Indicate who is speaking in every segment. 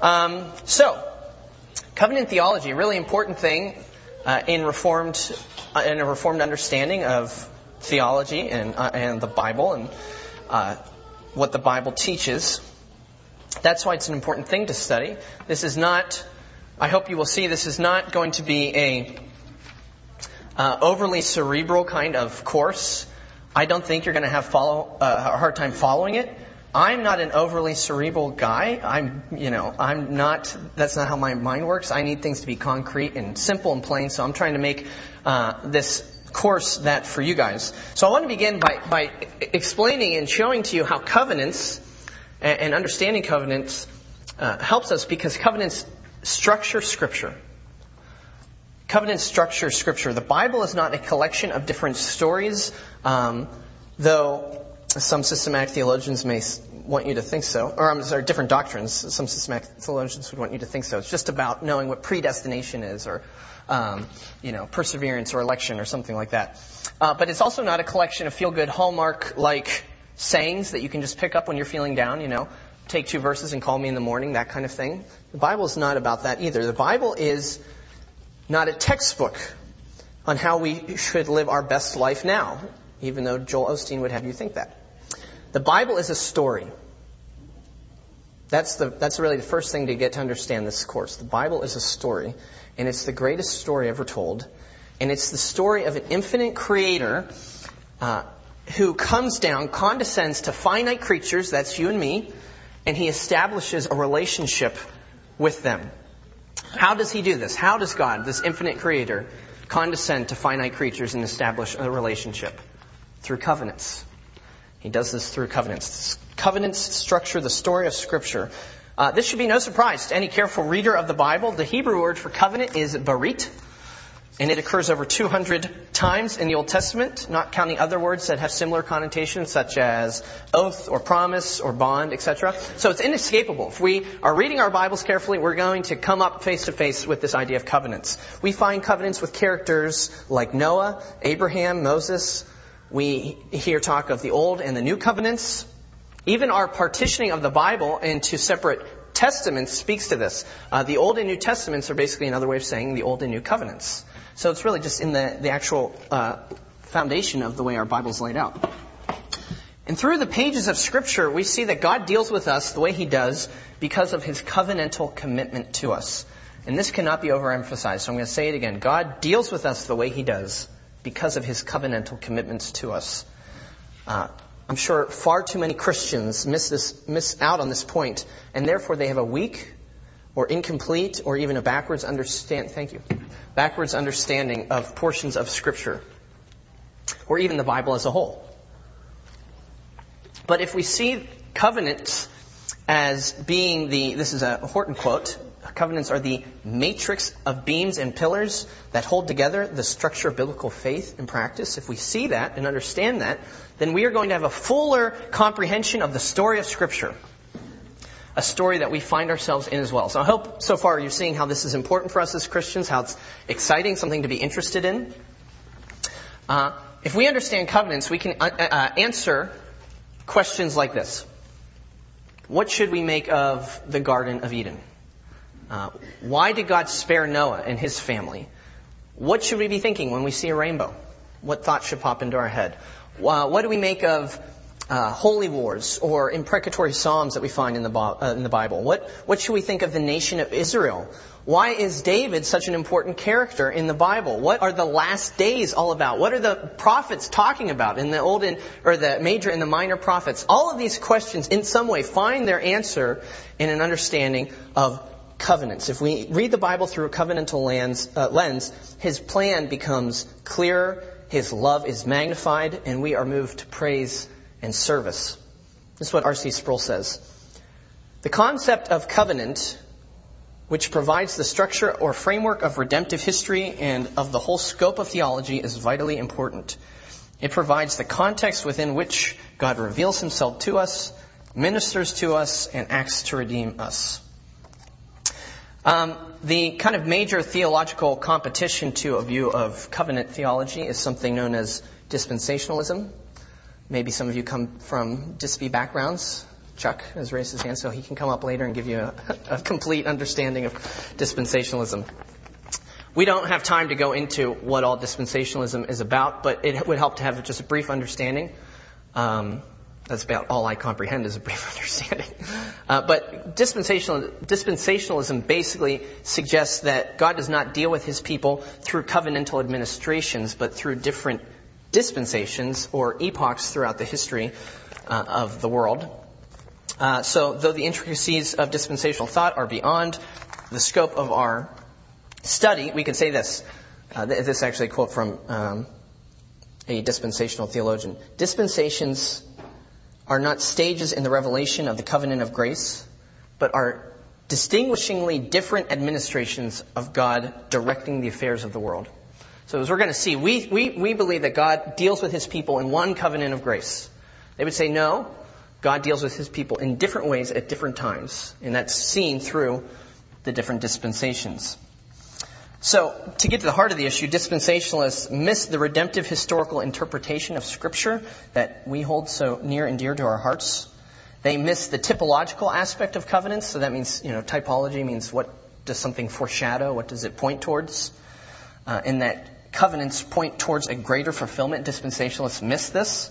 Speaker 1: So, covenant theology, a really important thing in a reformed understanding of theology and the Bible and what the Bible teaches. That's why it's an important thing to study. This is not, I hope you will see, this is not going to be a overly cerebral kind of course. I don't think you're going to have a hard time following it. I'm not an overly cerebral guy. I'm not, that's not how my mind works. I need things to be concrete and simple and plain, so I'm trying to make this course that for you guys. So I want to begin by explaining and showing to you how covenants and understanding covenants helps us, because covenants structure Scripture. Covenants structure Scripture. The Bible is not a collection of different stories, though some systematic theologians may want you to think so. Or different doctrines. Some systematic theologians would want you to think so. It's just about knowing what predestination is, or perseverance or election or something like that. But it's also not a collection of feel-good Hallmark-like sayings that you can just pick up when you're feeling down, take 2 verses and call me in the morning, that kind of thing. The Bible is not about that either. The Bible is not a textbook on how we should live our best life now, even though Joel Osteen would have you think that. The Bible is a story. That's really the first thing to get to understand this course. The Bible is a story, and it's the greatest story ever told. And it's the story of an infinite creator who comes down, condescends to finite creatures, that's you and me, and he establishes a relationship with them. How does he do this? How does God, this infinite creator, condescend to finite creatures and establish a relationship? Through covenants. He does this through covenants. Covenants structure the story of Scripture. This should be no surprise to any careful reader of the Bible. The Hebrew word for covenant is barit, and it occurs over 200 times in the Old Testament, not counting other words that have similar connotations, such as oath or promise or bond, etc. So it's inescapable. If we are reading our Bibles carefully, we're going to come up face to face with this idea of covenants. We find covenants with characters like Noah, Abraham, Moses. We hear talk of the Old and the New Covenants. Even our partitioning of the Bible into separate testaments speaks to this. The Old and New Testaments are basically another way of saying the Old and New Covenants. So it's really just in the actual foundation of the way our Bible's laid out. And through the pages of Scripture, we see that God deals with us the way He does because of His covenantal commitment to us. And this cannot be overemphasized, so I'm going to say it again. God deals with us the way He does because of His covenantal commitments to us. I'm sure far too many Christians miss out on this point, and therefore they have a weak or incomplete or even a backwards understanding of portions of Scripture, or even the Bible as a whole. But if we see covenants as being this is a Horton quote, covenants are the matrix of beams and pillars that hold together the structure of biblical faith and practice. If we see that and understand that, then we are going to have a fuller comprehension of the story of Scripture. A story that we find ourselves in as well. So I hope so far you're seeing how this is important for us as Christians, how it's exciting, something to be interested in. If we understand covenants, we can answer questions like this. What should we make of the Garden of Eden? Why did God spare Noah and his family? What should we be thinking when we see a rainbow? What thoughts should pop into our head? What do we make of holy wars or imprecatory psalms that we find in the Bible? What should we think of the nation of Israel? Why is David such an important character in the Bible? What are the last days all about? What are the prophets talking about in the the major and the minor prophets? All of these questions in some way find their answer in an understanding of covenants. If we read the Bible through a covenantal lens, His plan becomes clearer, His love is magnified, and we are moved to praise and service. This is what R.C. Sproul says. The concept of covenant, which provides the structure or framework of redemptive history and of the whole scope of theology, is vitally important. It provides the context within which God reveals Himself to us, ministers to us, and acts to redeem us. The kind of major theological competition to a view of covenant theology is something known as dispensationalism. Maybe some of you come from DISP backgrounds. Chuck has raised his hand, so he can come up later and give you a complete understanding of dispensationalism. We don't have time to go into what all dispensationalism is about, but it would help to have just a brief understanding. That's about all I comprehend is a brief understanding. But dispensationalism basically suggests that God does not deal with his people through covenantal administrations, but through different dispensations or epochs throughout the history of the world. So though the intricacies of dispensational thought are beyond the scope of our study, we can say this. This is actually a quote from a dispensational theologian. Dispensations are not stages in the revelation of the covenant of grace, but are distinguishingly different administrations of God directing the affairs of the world. So as we're going to see, we believe that God deals with his people in one covenant of grace. They would say, no, God deals with his people in different ways at different times. And that's seen through the different dispensations. So, to get to the heart of the issue, dispensationalists miss the redemptive historical interpretation of Scripture that we hold so near and dear to our hearts. They miss the typological aspect of covenants. So that means, typology means what does something foreshadow? What does it point towards? And that covenants point towards a greater fulfillment. Dispensationalists miss this.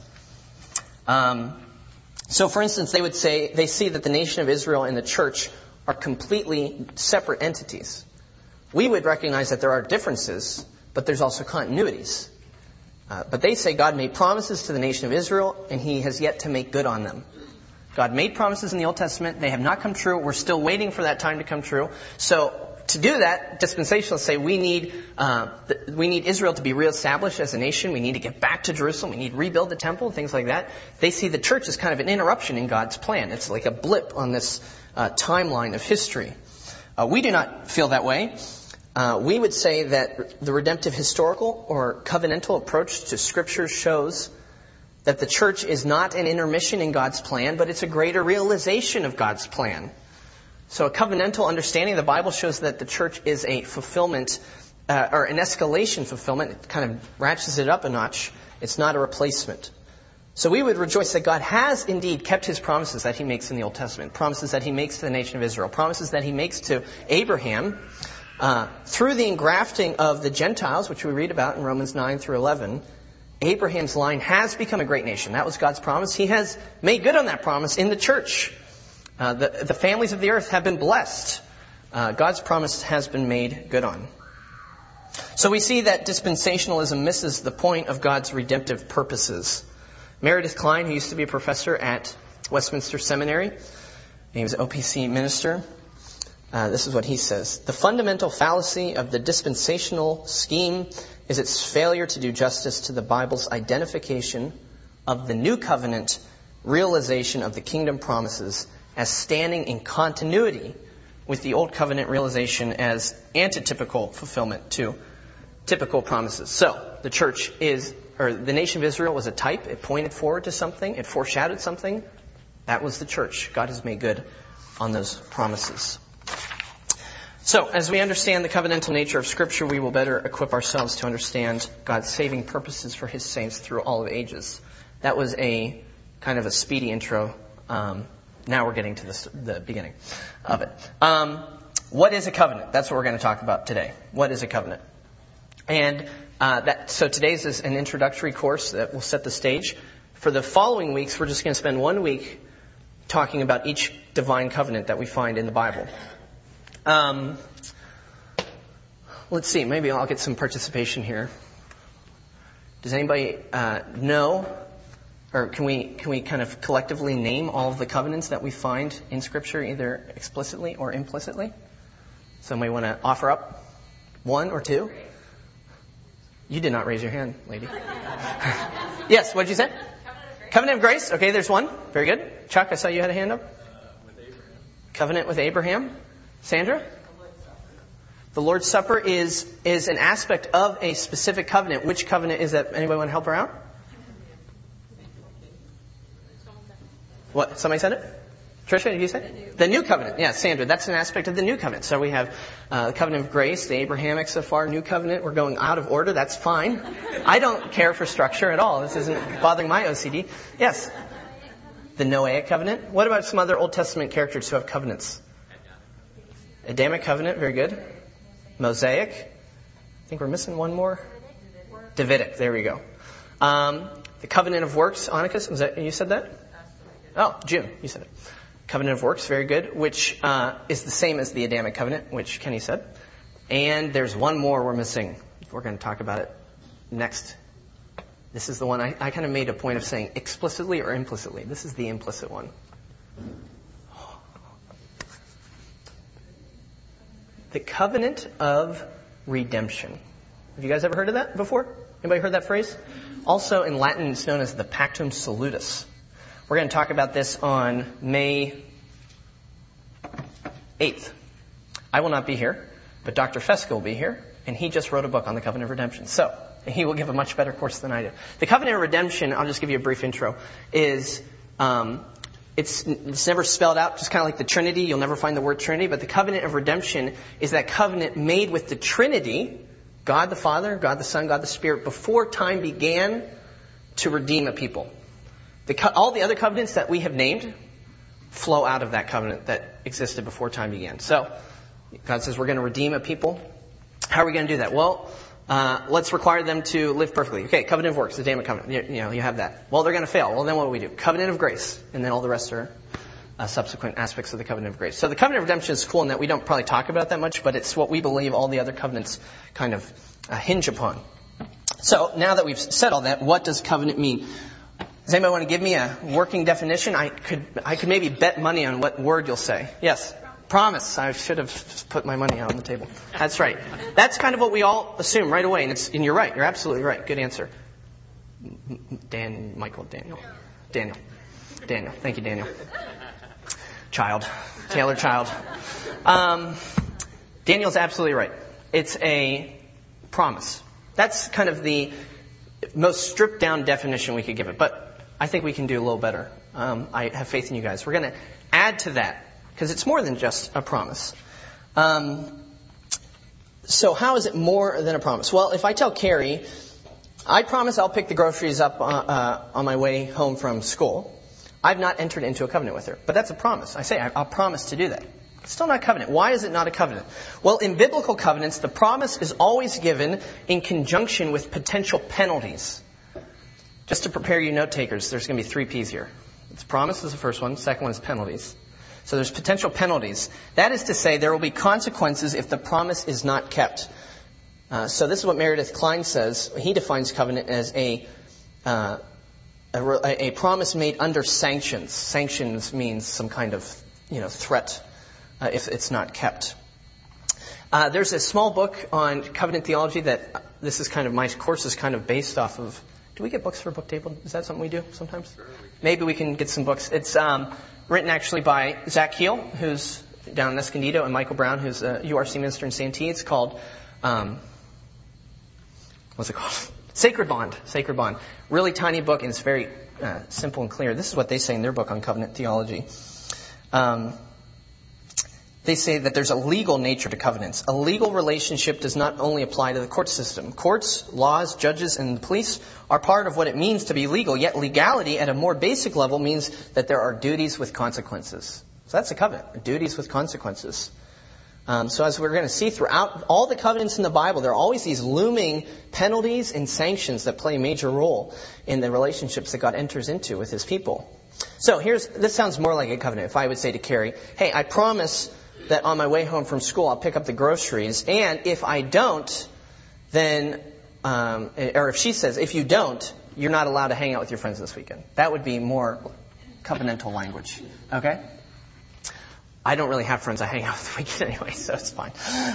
Speaker 1: So, for instance, they would say they see that the nation of Israel and the church are completely separate entities. We would recognize that there are differences, but there's also continuities. But they say God made promises to the nation of Israel, and he has yet to make good on them. God made promises in the Old Testament. They have not come true. We're still waiting for that time to come true. So to do that, dispensationalists say we need Israel to be reestablished as a nation. We need to get back to Jerusalem. We need to rebuild the temple, things like that. They see the church as kind of an interruption in God's plan. It's like a blip on this timeline of history. We do not feel that way. We would say that the redemptive historical or covenantal approach to Scripture shows that the church is not an intermission in God's plan, but it's a greater realization of God's plan. So a covenantal understanding of the Bible shows that the church is a fulfillment, or an escalation fulfillment. It kind of ratchets it up a notch. It's not a replacement. So we would rejoice that God has indeed kept his promises that he makes in the Old Testament, promises that he makes to the nation of Israel, promises that he makes to Abraham, through the engrafting of the Gentiles, which we read about in Romans 9 through 11, Abraham's line has become a great nation. That was God's promise. He has made good on that promise in the church. The families of the earth have been blessed. God's promise has been made good on. So we see that dispensationalism misses the point of God's redemptive purposes. Meredith Kline, who used to be a professor at Westminster Seminary, he was an OPC minister. This is what he says. The fundamental fallacy of the dispensational scheme is its failure to do justice to the Bible's identification of the new covenant realization of the kingdom promises as standing in continuity with the old covenant realization as antitypical fulfillment to typical promises. So, the nation of Israel was a type. It pointed forward to something. It foreshadowed something. That was the church. God has made good on those promises. So, as we understand the covenantal nature of Scripture, we will better equip ourselves to understand God's saving purposes for his saints through all of ages. That was a kind of a speedy intro. Now we're getting to the beginning of it. What is a covenant? That's what we're going to talk about today. What is a covenant? And so today's is an introductory course that will set the stage. For the following weeks, we're just going to spend 1 week talking about each divine covenant that we find in the Bible. Let's see, maybe I'll get some participation here. Does anybody know, or can we kind of collectively name all of the covenants that we find in Scripture, either explicitly or implicitly? Somebody want to offer up one or two? You did not raise your hand, lady. Yes, what did you say? Covenant of grace. Okay, there's one. Very good. Chuck, I saw you had a hand up.
Speaker 2: With Abraham.
Speaker 1: Covenant with Abraham. Sandra? The Lord's Supper is an aspect of a specific covenant. Which covenant is that? Anybody want to help her out? What? Somebody said it? Tricia, did you say it? The new covenant. Yeah, Sandra, that's an aspect of the new covenant. So we have the covenant of grace, the Abrahamic so far, new covenant. We're going out of order. That's fine. I don't care for structure at all. This isn't bothering my OCD. Yes? the Noahic covenant. What about some other Old Testament characters who have covenants? Adamic covenant, very good. Mosaic. I think we're missing one more. Davidic, there we go. The covenant of works, Onychus, was that, you said that? Oh, June, you said it. Covenant of works, very good, which is the same as the Adamic covenant, which Kenny said. And there's one more we're missing. We're going to talk about it next. This is the one I kind of made a point of saying explicitly or implicitly. This is the implicit one. The covenant of redemption. Have you guys ever heard of that before? Anybody heard that phrase? Also in Latin, it's known as the Pactum Salutis. We're going to talk about this on May 8th. I will not be here, but Dr. Fesco will be here, and he just wrote a book on the covenant of redemption. So he will give a much better course than I do. The covenant of redemption, I'll just give you a brief intro, is it's never spelled out, just kind of like the Trinity. You'll never find the word Trinity, but the covenant of redemption is that covenant made with the Trinity, God the Father, God the Son, God the Spirit, before time began to redeem a people. All the other covenants that we have named flow out of that covenant that existed before time began. So God says we're going to redeem a people. How are we going to do that? Well, let's require them to live perfectly. Okay, covenant of works, the Adamic covenant. You have that. Well, they're going to fail. Well, then what do we do? Covenant of grace. And then all the rest are subsequent aspects of the covenant of grace. So the covenant of redemption is cool in that we don't probably talk about it that much, but it's what we believe all the other covenants kind of hinge upon. So now that we've said all that, what does covenant mean? Does anybody want to give me a working definition? I could maybe bet money on what word you'll say. Yes. Promise. I should have put my money out on the table. That's right. That's kind of what we all assume right away, and you're right. You're absolutely right. Good answer. Daniel. Thank you, Daniel. Taylor Child. Daniel's absolutely right. It's a promise. That's kind of the most stripped down definition we could give it, but I think we can do a little better. I have faith in you guys. We're going to add to that, because it's more than just a promise. So how is it more than a promise? Well, if I tell Carrie, I promise I'll pick the groceries up on my way home from school, I've not entered into a covenant with her. But that's a promise. I say I'll promise to do that. It's still not a covenant. Why is it not a covenant? Well, in biblical covenants, the promise is always given in conjunction with potential penalties. Just to prepare you note takers, there's going to be 3 P's here. It's promise is the first one. Second one is penalties. So there's potential penalties. That is to say, there will be consequences if the promise is not kept. So this is what Meredith Kline says. He defines covenant as a promise made under sanctions. Sanctions means some kind of threat if it's not kept. There's a small book on covenant theology that this is kind of my course is kind of based off of. Do we get books for book table? Is that something we do sometimes? Maybe we can get some books. It's written actually by Zach Keel, who's down in Escondido, and Michael Brown, who's a URC minister in Santee. It's called, what's it called? Sacred Bond. Sacred Bond. Really tiny book, and it's very simple and clear. This is what they say in their book on covenant theology. They say that there's a legal nature to covenants. A legal relationship does not only apply to the court system. Courts, laws, judges, and the police are part of what it means to be legal, yet legality at a more basic level means that there are duties with consequences. So that's a covenant, duties with consequences. So as we're going to see throughout all the covenants in the Bible, there are always these looming penalties and sanctions that play a major role in the relationships that God enters into with His people. So this sounds more like a covenant. If I would say to Carrie, hey, I promise that on my way home from school, I'll pick up the groceries. And if I don't, then, or if she says, if you don't, you're not allowed to hang out with your friends this weekend. That would be more covenantal language. Okay? I don't really have friends I hang out with the weekend anyway, so it's fine.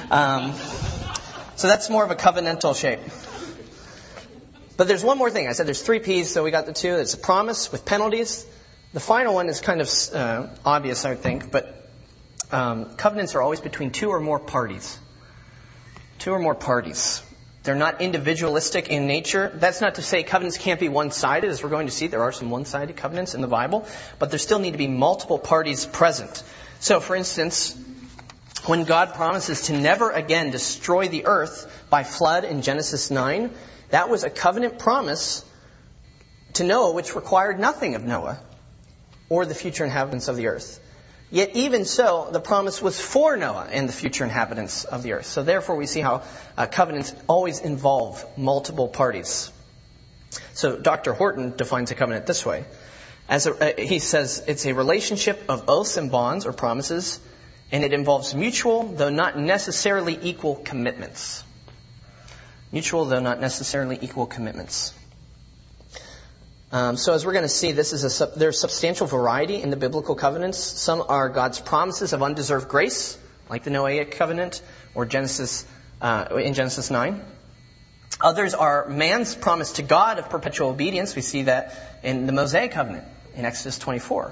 Speaker 1: So that's more of a covenantal shape. But there's one more thing. I said there's 3 P's, so we got the 2. It's a promise with penalties. The final one is kind of obvious, I would think, but covenants are always between 2 or more parties. 2 or more parties. They're not individualistic in nature. That's not to say covenants can't be one-sided. As we're going to see, there are some one-sided covenants in the Bible. But there still need to be multiple parties present. So, for instance, when God promises to never again destroy the earth by flood in Genesis 9, that was a covenant promise to Noah which required nothing of Noah. or the future inhabitants of the earth. Yet even so, the promise was for Noah and the future inhabitants of the earth. So therefore we see how covenants always involve multiple parties. So Dr. Horton defines a covenant this way. He says it's a relationship of oaths and bonds or promises, and it involves mutual, though not necessarily equal commitments. Mutual, though not necessarily equal commitments. So as we're going to see, there's substantial variety in the biblical covenants. Some are God's promises of undeserved grace, like the Noahic covenant or in Genesis 9. Others are man's promise to God of perpetual obedience. We see that in the Mosaic covenant in Exodus 24.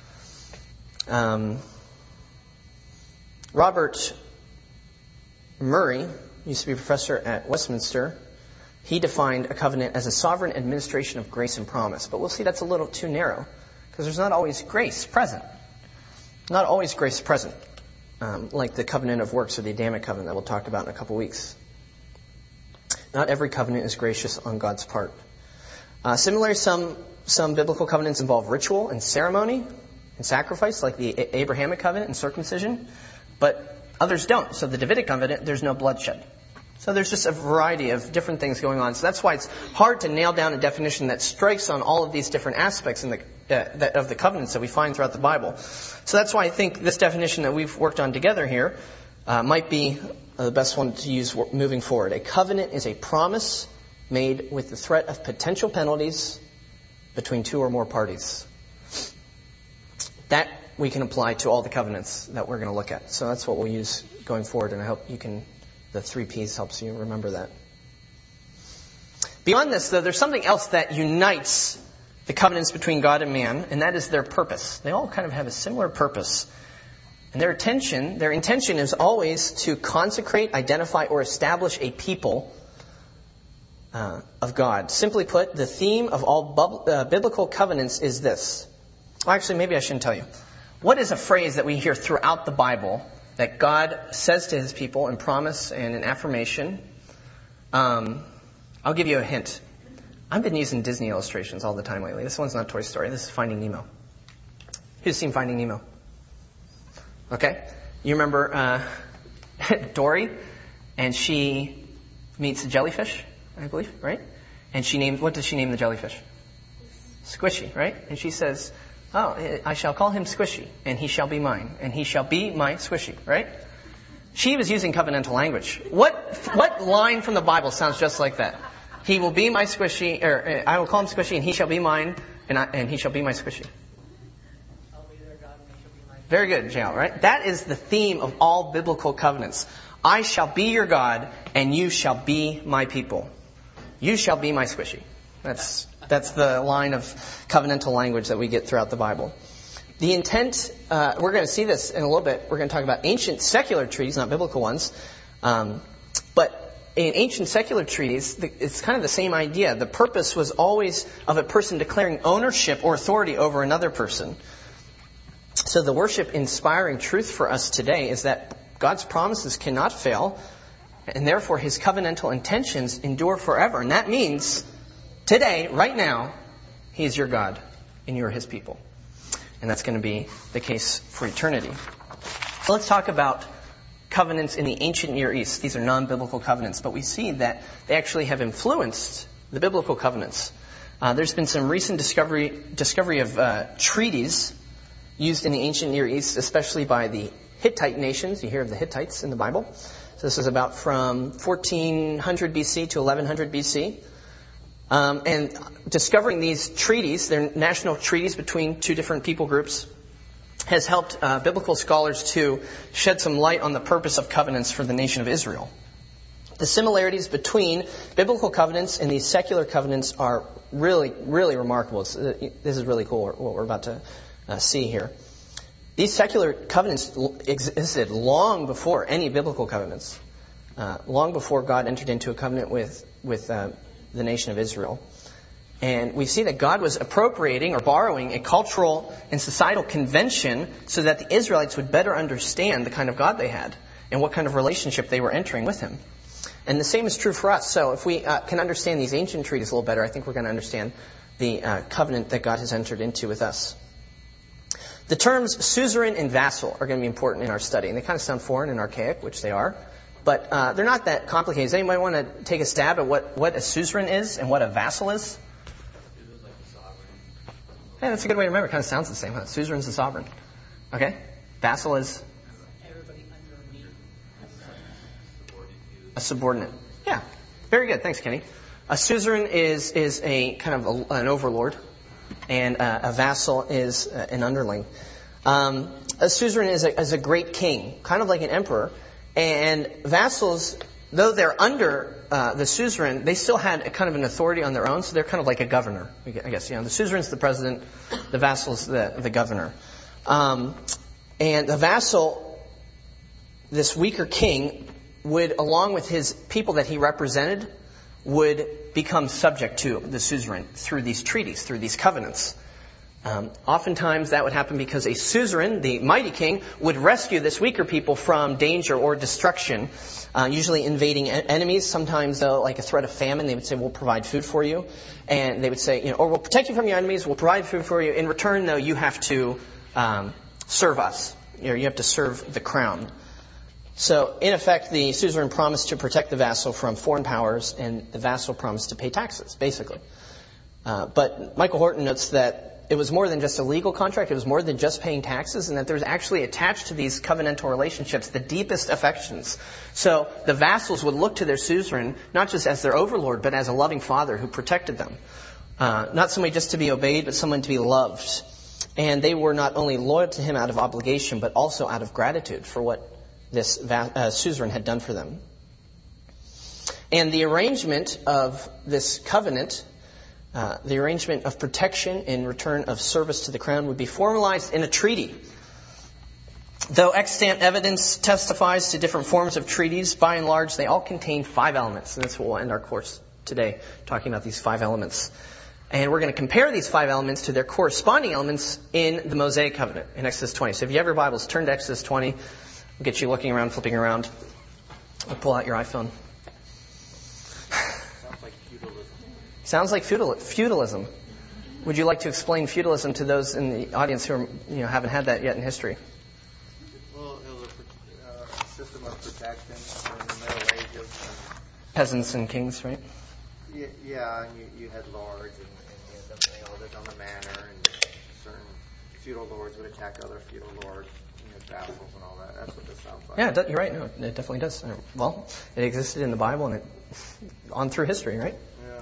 Speaker 1: Robert Murray used to be a professor at Westminster. He defined a covenant as a sovereign administration of grace and promise. But we'll see that's a little too narrow, because there's not always grace present. Not always grace present, like the covenant of works or the Adamic covenant that we'll talk about in a couple weeks. Not every covenant is gracious on God's part. Similarly, some biblical covenants involve ritual and ceremony and sacrifice, like the Abrahamic covenant and circumcision, but others don't. So the Davidic covenant, there's no bloodshed. So there's just a variety of different things going on. So that's why it's hard to nail down a definition that strikes on all of these different aspects of the covenants that we find throughout the Bible. So that's why I think this definition that we've worked on together here might be the best one to use moving forward. A covenant is a promise made with the threat of potential penalties between two or more parties. That we can apply to all the covenants that we're going to look at. So that's what we'll use going forward, and I hope the 3 Ps helps you remember that. Beyond this, though, there's something else that unites the covenants between God and man, and that is their purpose. They all kind of have a similar purpose. And their intention is always to consecrate, identify, or establish a people of God. Simply put, the theme of all biblical covenants is this. Well, actually, maybe I shouldn't tell you. What is a phrase that we hear throughout the Bible that God says to His people in promise and in affirmation? I'll give you a hint. I've been using Disney illustrations all the time lately. This one's not Toy Story. This is Finding Nemo. Who's seen Finding Nemo? Okay. You remember Dory, and she meets a jellyfish, I believe, right? And what does she name the jellyfish? Squishy, right? And she says, I shall call him Squishy, and he shall be mine, and he shall be my Squishy, right? She was using covenantal language. What line from the Bible sounds just like that? He will be my Squishy, or I will call him Squishy, and he shall be mine, and he shall be my Squishy.
Speaker 2: I'll be their God, and they shall be my.
Speaker 1: Very good, Jael, right? That is the theme of all biblical covenants. I shall be your God, and you shall be my people. You shall be my Squishy. That's the line of covenantal language that we get throughout the Bible. The intent, we're going to see this in a little bit. We're going to talk about ancient secular treaties, not biblical ones. But in ancient secular treaties, it's kind of the same idea. The purpose was always of a person declaring ownership or authority over another person. So the worship-inspiring truth for us today is that God's promises cannot fail, and therefore His covenantal intentions endure forever. And that means today, right now, He is your God and you are His people. And that's going to be the case for eternity. So let's talk about covenants in the ancient Near East. These are non-biblical covenants, but we see that they actually have influenced the biblical covenants. There's been some recent discovery of treaties used in the ancient Near East, especially by the Hittite nations. You hear of the Hittites in the Bible. So this is about from 1400 BC to 1100 BC. And discovering these treaties, they're national treaties between two different people groups, has helped biblical scholars to shed some light on the purpose of covenants for the nation of Israel. The similarities between biblical covenants and these secular covenants are really, really remarkable. This is really cool, what we're about to see here. These secular covenants existed long before any biblical covenants, long before God entered into a covenant with the nation of Israel. And we see that God was appropriating or borrowing a cultural and societal convention so that the Israelites would better understand the kind of God they had and what kind of relationship they were entering with Him. And the same is true for us. So if we can understand these ancient treaties a little better, I think we're going to understand the covenant that God has entered into with us. The terms suzerain and vassal are going to be important in our study. And they kind of sound foreign and archaic, which they are. But they're not that complicated. Does anybody want to take a stab at what a suzerain is and what a vassal is? Yeah, that's a good way to remember. It kind of sounds the same, huh? Suzerain's a sovereign. Okay? Vassal is?
Speaker 2: Everybody under me.
Speaker 1: A subordinate. Yeah. Very good. Thanks, Kenny. A suzerain is a kind of an overlord. And a vassal is an underling. A suzerain is a great king, kind of like an emperor. And vassals, though they're under the suzerain, they still had a kind of an authority on their own, so they're kind of like a governor, I guess. The suzerain's the president, the vassal's the governor. And the vassal, this weaker king, would, along with his people that he represented, would become subject to the suzerain through these treaties, through these covenants. Oftentimes that would happen because a suzerain, the mighty king, would rescue this weaker people from danger or destruction, usually invading enemies. Sometimes, though, like a threat of famine, they would say, we'll provide food for you. And they would say, or we'll protect you from your enemies, we'll provide food for you. In return, though, you have to serve us. You have to serve the crown. So, in effect, the suzerain promised to protect the vassal from foreign powers, and the vassal promised to pay taxes, basically. But Michael Horton notes that it was more than just a legal contract, it was more than just paying taxes, and that there's actually attached to these covenantal relationships the deepest affections. So the vassals would look to their suzerain not just as their overlord, but as a loving father who protected them. Not somebody just to be obeyed, but someone to be loved. And they were not only loyal to him out of obligation, but also out of gratitude for what this suzerain had done for them. And the arrangement of this covenant, the arrangement of protection in return of service to the crown, would be formalized in a treaty. Though extant evidence testifies to different forms of treaties, by and large, they all contain 5 elements. And that's what we'll end our course today, talking about these 5 elements. And we're going to compare these 5 elements to their corresponding elements in the Mosaic covenant in Exodus 20. So if you have your Bibles, turn to Exodus 20. We'll get you looking around, flipping around. Or pull out your iPhone. Sounds like feudalism. Would you like to explain feudalism to those in the audience who haven't had that yet in history?
Speaker 3: Well, it was a system of protection during the Middle Ages.
Speaker 1: Peasants and kings, right?
Speaker 3: Yeah, and you had lords, and they all lived on the manor, and certain feudal lords would attack other feudal lords, vassals and all that. That's what this sounds like.
Speaker 1: Yeah, you're right. No, it definitely does. Well, it existed in the Bible and on through history, right?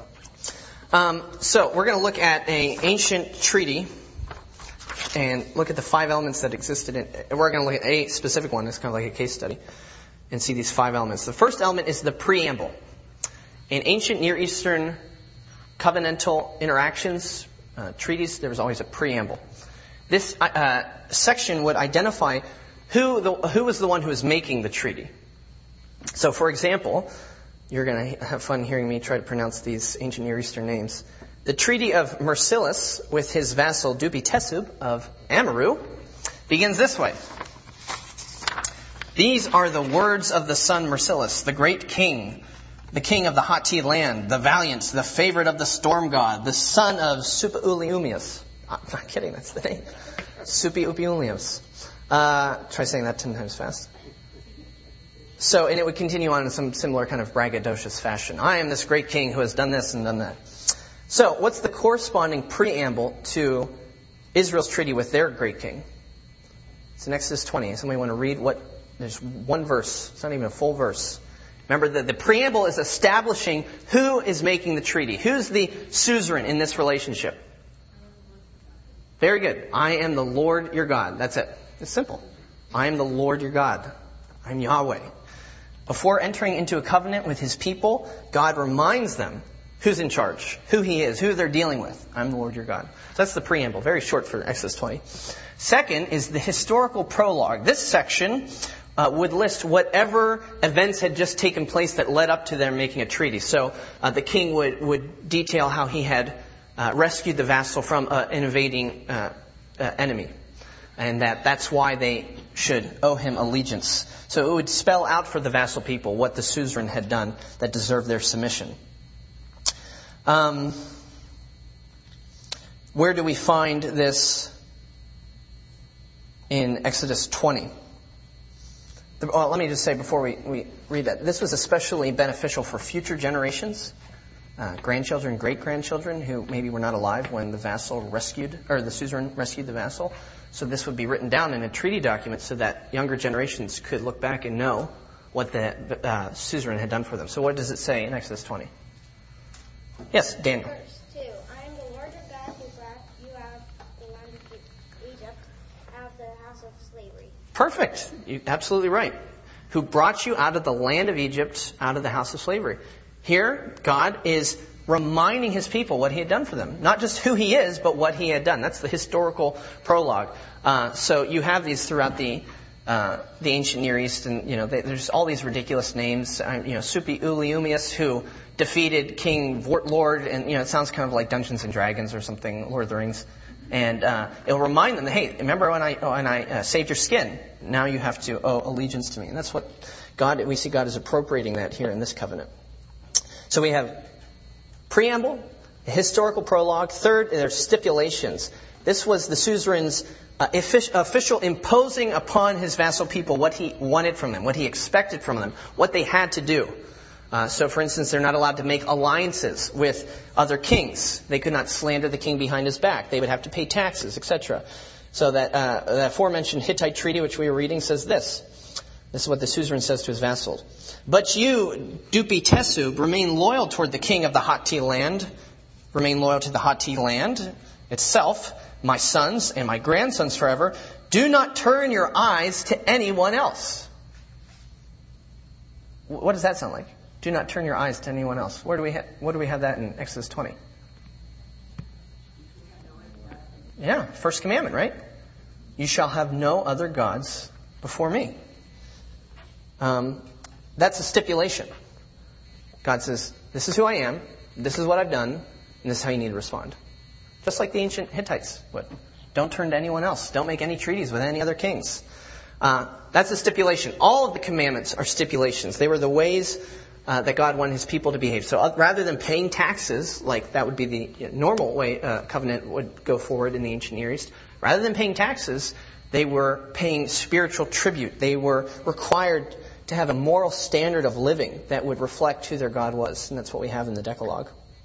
Speaker 1: So we're going to look at an ancient treaty and look at the 5 elements that existed in it. We're going to look at a specific one. It's kind of like a case study and see these 5 elements. The first element is the preamble. In ancient Near Eastern covenantal interactions, treaties, there was always a preamble. This section would identify who was the one who was making the treaty. So, for example, you're going to have fun hearing me try to pronounce these ancient Near Eastern names. The Treaty of Marcellus with his vassal Dupi-Teshub of Amurru begins this way. These are the words of the son Marcellus, the great king, the king of the Hatti land, the valiant, the favorite of the storm god, the son of Suppiluliuma. I'm not kidding, that's the name. Suppiluliuma. Try saying that 10 times fast. So, and it would continue on in some similar kind of braggadocious fashion. I am this great king who has done this and done that. So, what's the corresponding preamble to Israel's treaty with their great king? It's in Exodus 20. Somebody want to read there's one verse. It's not even a full verse. Remember that the preamble is establishing who is making the treaty. Who's the suzerain in this relationship? Very good. I am the Lord your God. That's it. It's simple. I am the Lord your God. I'm Yahweh. Before entering into a covenant with his people, God reminds them who's in charge, who he is, who they're dealing with. I'm the Lord your God. So that's the preamble. Very short for Exodus 20. Second is the historical prologue. This section would list whatever events had just taken place that led up to their making a treaty. So the king would detail how he had rescued the vassal from an invading enemy. And that's why they should owe him allegiance. So it would spell out for the vassal people what the suzerain had done that deserved their submission. Where do we find this in Exodus 20. Let me just say before we read that, this was especially beneficial for future generations, grandchildren, great-grandchildren who maybe were not alive when the suzerain rescued the vassal. So this would be written down in a treaty document so that younger generations could look back and know what the suzerain had done for them. So what does it say in Exodus 20? Yes, Daniel.
Speaker 4: Verse 2. I am the Lord your God who brought you out of the land of Egypt, out of the house of slavery.
Speaker 1: Perfect. You're absolutely right. Who brought you out of the land of Egypt, out of the house of slavery. Here, God is reminding his people what he had done for them. Not just who he is, but what he had done. That's the historical prologue. So you have these throughout the ancient Near East, and there's all these ridiculous names. Supi Uliumius, who defeated King Vortlord, and it sounds kind of like Dungeons and Dragons or something, Lord of the Rings. And it'll remind them that, hey, remember when I saved your skin? Now you have to owe allegiance to me. And that's what we see God is appropriating that here in this covenant. So we have preamble, a historical prologue. Third, there's stipulations. This was the suzerain's official imposing upon his vassal people what he wanted from them, what he expected from them, what they had to do. So, for instance, they're not allowed to make alliances with other kings. They could not slander the king behind his back. They would have to pay taxes, etc. So that the aforementioned Hittite treaty, which we were reading, says this. This is what the suzerain says to his vassals. But you, Dupi Tesub, remain loyal toward the king of the Hatti land. Remain loyal to the Hatti land itself, my sons and my grandsons forever. Do not turn your eyes to anyone else. What does that sound like? Do not turn your eyes to anyone else. Where do we have that in Exodus 20? Yeah, first commandment, right? You shall have no other gods before me. That's a stipulation. God says, this is who I am, this is what I've done, and this is how you need to respond. Just like the ancient Hittites would. Don't turn to anyone else. Don't make any treaties with any other kings. That's a stipulation. All of the commandments are stipulations. They were the ways that God wanted his people to behave. So rather than paying taxes, like that would be the normal way covenant would go forward in the ancient Near East, rather than paying taxes, they were paying spiritual tribute. They were required to have a moral standard of living that would reflect who their God was. And that's what we have in the Decalogue.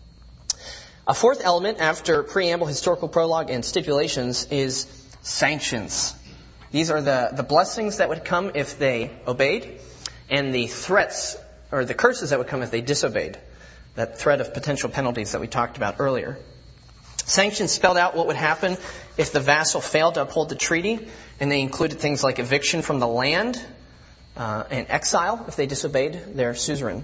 Speaker 1: A fourth element after preamble, historical prologue, and stipulations is sanctions. These are the blessings that would come if they obeyed, and the threats or the curses that would come if they disobeyed. That threat of potential penalties that we talked about earlier. Sanctions spelled out what would happen if the vassal failed to uphold the treaty, and they included things like eviction from the land and exile if they disobeyed their suzerain.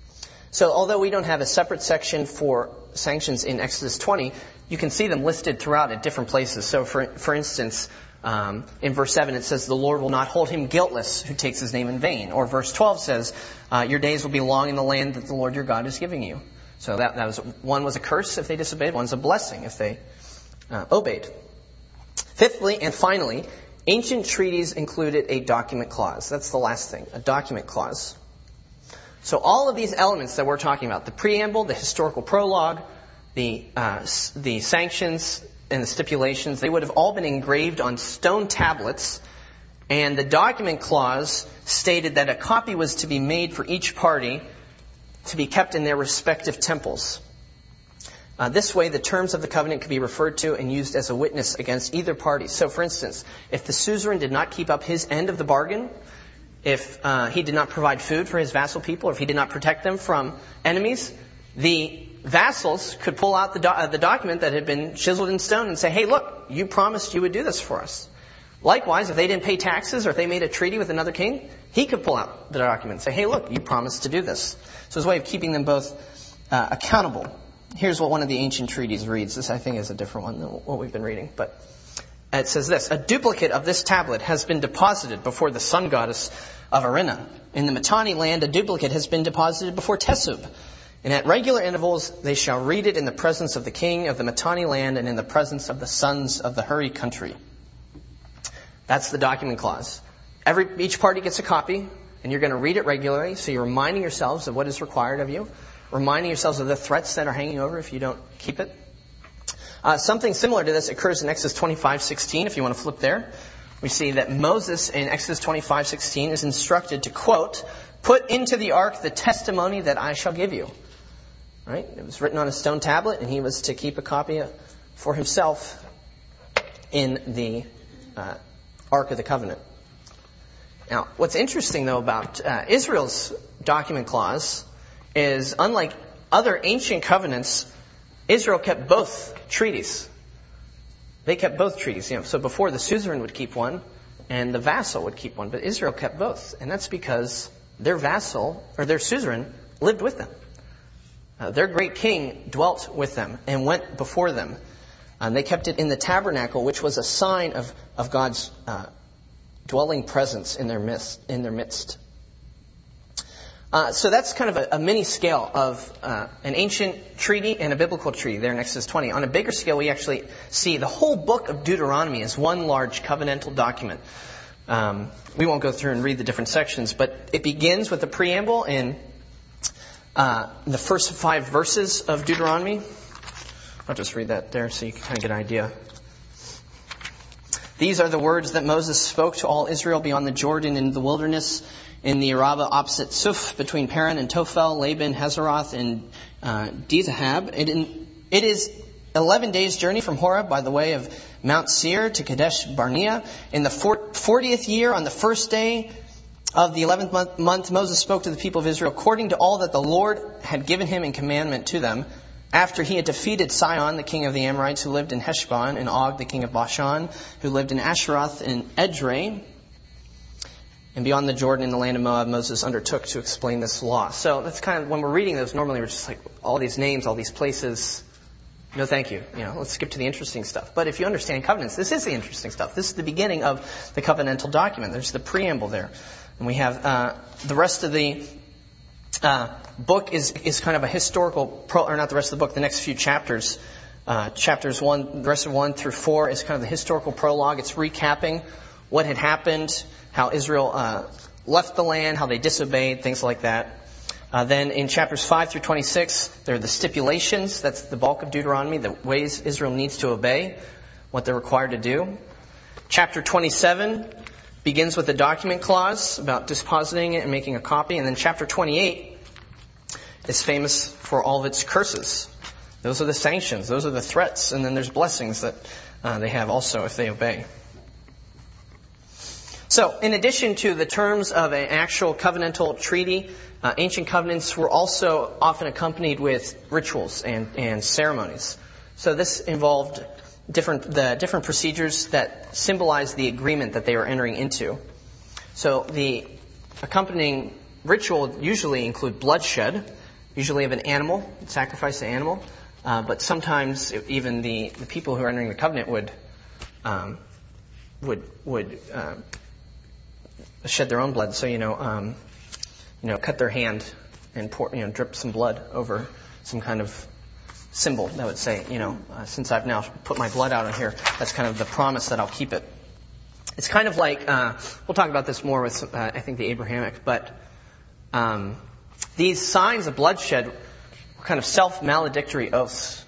Speaker 1: So although we don't have a separate section for sanctions in Exodus 20, you can see them listed throughout at different places. So for instance, in verse 7 it says, the Lord will not hold him guiltless who takes his name in vain. Or verse 12 says, your days will be long in the land that the Lord your God is giving you. So that was one was a curse if they disobeyed, one's a blessing if they obeyed. Fifthly and finally, ancient treaties included a document clause. That's the last thing, a document clause. So all of these elements that we're talking about, the preamble, the historical prologue, the sanctions, and the stipulations, they would have all been engraved on stone tablets, and the document clause stated that a copy was to be made for each party to be kept in their respective temples. This way, the terms of the covenant could be referred to and used as a witness against either party. So, for instance, if the suzerain did not keep up his end of the bargain, if he did not provide food for his vassal people, or if he did not protect them from enemies, the vassals could pull out the document that had been chiseled in stone and say, hey, look, you promised you would do this for us. Likewise, if they didn't pay taxes or if they made a treaty with another king, he could pull out the document and say, hey, look, you promised to do this. So it's a way of keeping them both accountable. Here's what one of the ancient treaties reads. This, I think, is a different one than what we've been reading. But it says this, a duplicate of this tablet has been deposited before the sun goddess of Arena. In the Mitanni land, a duplicate has been deposited before Tesub. And at regular intervals, they shall read it in the presence of the king of the Mitanni land and in the presence of the sons of the Hurri country. That's the document clause. Each party gets a copy, and you're going to read it regularly, so you're reminding yourselves of what is required of you, reminding yourselves of the threats that are hanging over if you don't keep it. Something similar to this occurs in Exodus 25:16, if you want to flip there, we see that Moses in Exodus 25:16 is instructed to, quote, "Put into the ark the testimony that I shall give you." Right? It was written on a stone tablet, and he was to keep a copy for himself in the Ark of the Covenant. Now, what's interesting, though, about Israel's document clause is, unlike other ancient covenants, Israel kept both treaties. They kept both treaties. So before, the suzerain would keep one, and the vassal would keep one, but Israel kept both, and that's because their vassal, or their suzerain, lived with them. Their great king dwelt with them and went before them. And they kept it in the tabernacle, which was a sign of God's dwelling presence in their midst. So that's kind of a mini scale of an ancient treaty and a biblical treaty there in Exodus 20. On a bigger scale, we actually see the whole book of Deuteronomy as one large covenantal document. We won't go through and read the different sections, but it begins with the preamble in the first 5 verses of Deuteronomy. I'll just read that there so you can kind of get an idea. "These are the words that Moses spoke to all Israel beyond the Jordan in the wilderness, in the Arabah opposite Suf, between Paran and Tophel, Laban, Hazeroth, and Dizahab. It is 11 days' journey from Horeb by the way of Mount Seir to Kadesh Barnea. In the 40th year, on the first day of the 11th month, Moses spoke to the people of Israel according to all that the Lord had given him in commandment to them, after he had defeated Sihon, the king of the Amorites, who lived in Heshbon, and Og, the king of Bashan, who lived in Asheroth and Edrei. And beyond the Jordan in the land of Moab, Moses undertook to explain this law." So that's kind of, when we're reading those, normally we're just like, all these names, all these places. No, thank you. Let's skip to the interesting stuff. But if you understand covenants, this is the interesting stuff. This is the beginning of the covenantal document. There's the preamble there. And we have the rest of the book is kind of a historical, or not the rest of the book, the next few chapters. Chapters 1, the rest of 1 through 4 is kind of the historical prologue. It's recapping what had happened, how Israel left the land, how they disobeyed, things like that. Then in chapters 5 through 26, there are the stipulations. That's the bulk of Deuteronomy, the ways Israel needs to obey, what they're required to do. Chapter 27 begins with the document clause about dispositing it and making a copy. And then chapter 28 is famous for all of its curses. Those are the sanctions. Those are the threats. And then there's blessings that they have also if they obey. So, in addition to the terms of an actual covenantal treaty, ancient covenants were also often accompanied with rituals and ceremonies. So this involved the different procedures that symbolize the agreement that they were entering into. So the accompanying ritual would usually include bloodshed, usually of an animal, sacrifice an animal, but sometimes even the people who are entering the covenant would shed their own blood. So cut their hand and pour, drip some blood over some kind of symbol that would say, since I've now put my blood out on here, that's kind of the promise that I'll keep it. It's kind of like, we'll talk about this more with, I think, the Abrahamic, but these signs of bloodshed were kind of self-maledictory oaths.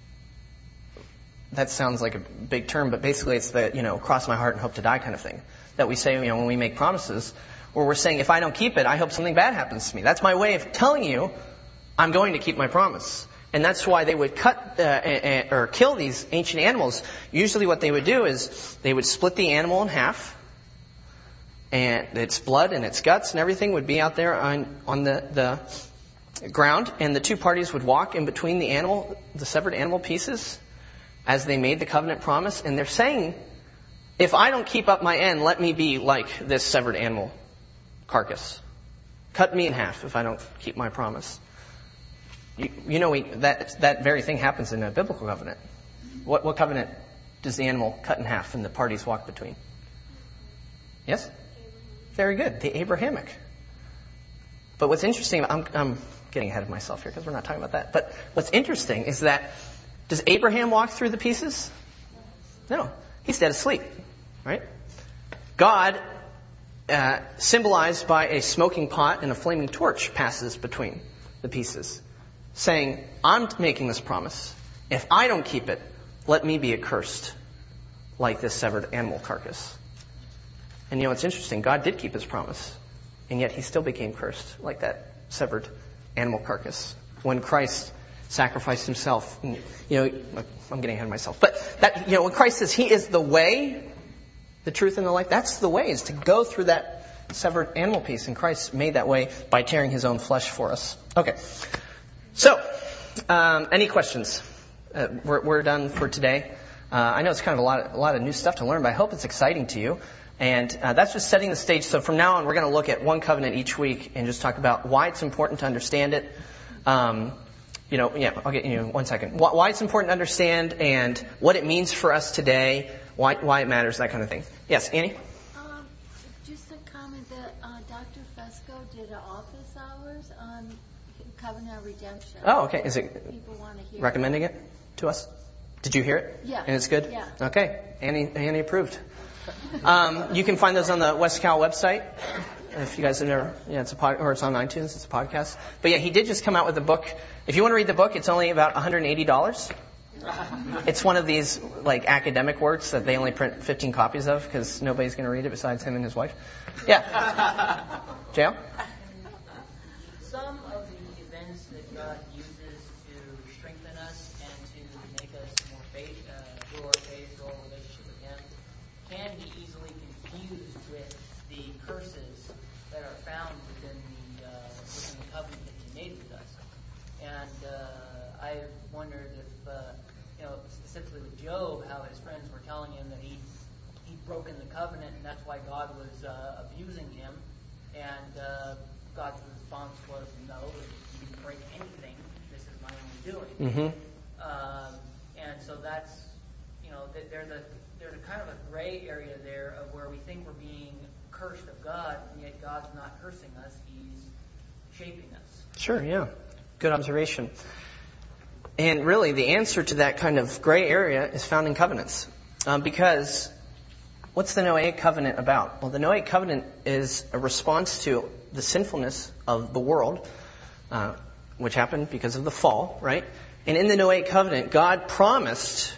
Speaker 1: That sounds like a big term, but basically it's the, cross my heart and hope to die kind of thing that we say, when we make promises, where we're saying, if I don't keep it, I hope something bad happens to me. That's my way of telling you I'm going to keep my promise. And that's why they would cut or kill these ancient animals. Usually what they would do is they would split the animal in half, and its blood and its guts and everything would be out there on the ground, and the two parties would walk in between the severed animal pieces as they made the covenant promise. And they're saying, if I don't keep up my end, let me be like this severed animal carcass. Cut me in half if I don't keep my promise. That very thing happens in a biblical covenant. What covenant does the animal cut in half and the parties walk between? Yes? Very good. The Abrahamic. But what's interesting, I'm getting ahead of myself here because we're not talking about that. But what's interesting is that, does Abraham walk through the pieces? No. He's dead asleep. Right? God, symbolized by a smoking pot and a flaming torch, passes between the pieces, saying, I'm making this promise. If I don't keep it, let me be accursed like this severed animal carcass. And it's interesting. God did keep his promise. And yet he still became cursed, like that severed animal carcass. When Christ sacrificed himself, and, I'm getting ahead of myself. But that, when Christ says he is the way, the truth, and the life, that's the way, is to go through that severed animal piece. And Christ made that way by tearing his own flesh for us. Okay. So, any questions? We're done for today. I know it's kind of a lot of new stuff to learn, but I hope it's exciting to you. And that's just setting the stage. So from now on, we're going to look at one covenant each week and just talk about why it's important to understand it. I'll get 1 second. Why it's important to understand and what it means for us today, why it matters, that kind of thing. Yes, Annie?
Speaker 5: Just a comment that Dr. Fesco did an office hours on covenant redemption.
Speaker 1: Oh, okay. Is it
Speaker 5: People want to hear
Speaker 1: recommending it to us? Did you hear it?
Speaker 5: Yeah.
Speaker 1: And it's good?
Speaker 5: Yeah.
Speaker 1: Okay. Annie approved. You can find those on the West Cal website. If you guys have never, it's or it's on iTunes. It's a podcast. But yeah, he did just come out with a book. If you want to read the book, it's only about $180. It's one of these academic works that they only print 15 copies of because nobody's going to read it besides him and his wife. Yeah. JL?
Speaker 2: Some of the events that God uses to strengthen us and to make us more grow our faith, grow our relationship with Him, can be easily confused with the curses that are found within the covenant that He made with us. And I wondered if, specifically with Job, how his friends were telling him that he'd broken the covenant, and that's why God was abusing him. And God's response was, no, you didn't break anything. This is my own doing.
Speaker 1: Mm-hmm.
Speaker 2: And so that's, there's a kind of a gray area there of where we think we're being cursed of God, and yet God's not cursing us. He's shaping us.
Speaker 1: Sure, yeah. Good observation. And really, the answer to that kind of gray area is found in covenants. Because what's the Noahic covenant about? Well, the Noahic covenant is a response to the sinfulness of the world, which happened because of the fall, right? And in the Noahic covenant, God promised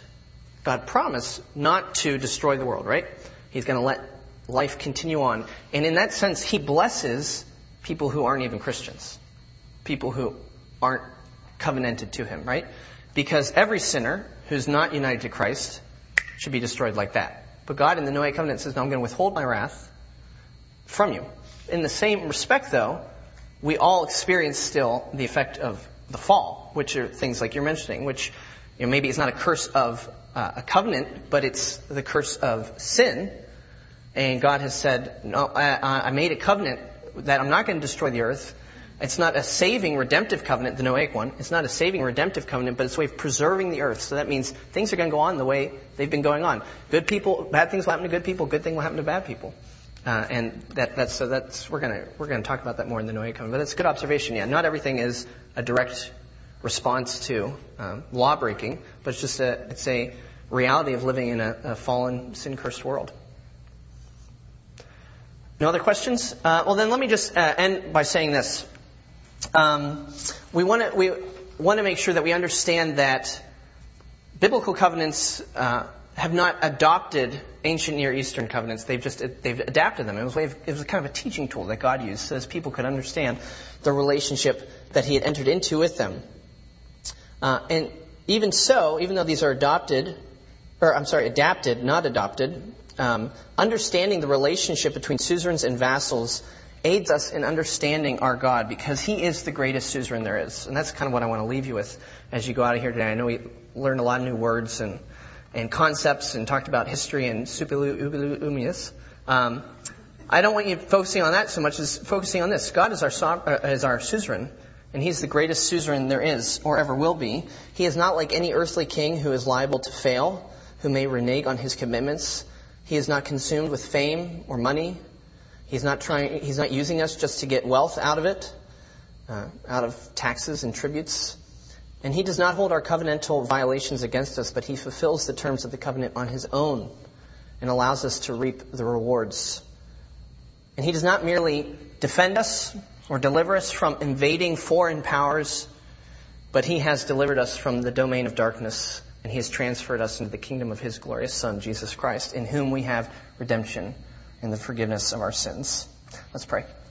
Speaker 1: not to destroy the world, right? He's going to let life continue on. And in that sense, He blesses people who aren't even Christians, people who aren't covenanted to Him, right? Because every sinner who's not united to Christ should be destroyed like that. But God in the Noahic covenant says, no, I'm going to withhold my wrath from you. In the same respect, though, we all experience still the effect of the fall, which are things like you're mentioning, which maybe it's not a curse of a covenant, but it's the curse of sin. And God has said, no, I made a covenant that I'm not going to destroy the earth. It's not a saving, redemptive covenant, the Noahic one. It's not a saving, redemptive covenant, but it's a way of preserving the earth. So that means things are going to go on the way they've been going on. Good people, bad things will happen to good people. Good thing will happen to bad people. And that's we're going to talk about that more in the Noahic covenant. But it's a good observation. Yeah, not everything is a direct response to law breaking, but it's a reality of living in a fallen, sin-cursed world. No other questions? Well, then let me just end by saying this. We want to make sure that we understand that biblical covenants have not adopted ancient Near Eastern covenants. They've adapted them. It was kind of a teaching tool that God used so as people could understand the relationship that He had entered into with them. And even so, even though these are adapted, not adopted, understanding the relationship between suzerains and vassals aids us in understanding our God, because He is the greatest suzerain there is. And that's kind of what I want to leave you with as you go out of here today. I know we learned a lot of new words and concepts and talked about history and superlumius. I don't want you focusing on that so much as focusing on this. God is our suzerain, and He's the greatest suzerain there is or ever will be. He is not like any earthly king who is liable to fail, who may renege on His commitments. He is not consumed with fame or money. He's not using us just to get wealth out of it, out of taxes and tributes. And He does not hold our covenantal violations against us, but He fulfills the terms of the covenant on His own and allows us to reap the rewards. And He does not merely defend us or deliver us from invading foreign powers, but He has delivered us from the domain of darkness, and He has transferred us into the kingdom of His glorious Son, Jesus Christ, in whom we have redemption, and the forgiveness of our sins. Let's pray.